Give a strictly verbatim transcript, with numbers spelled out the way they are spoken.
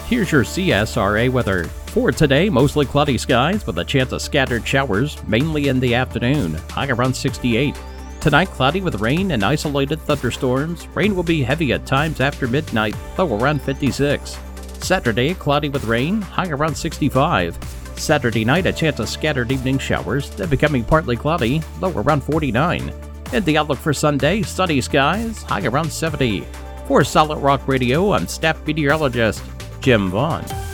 Here's your C S R A weather. For today, mostly cloudy skies with a chance of scattered showers, mainly in the afternoon, high around sixty-eight. Tonight, cloudy with rain and isolated thunderstorms. Rain will be heavy at times after midnight, low around fifty-six. Saturday, cloudy with rain, high around sixty-five. Saturday night, a chance of scattered evening showers, then becoming partly cloudy, low around forty-nine. And the outlook for Sunday, sunny skies, high around seventy. For Solid Rock Radio, I'm staff meteorologist Jim Vaughn.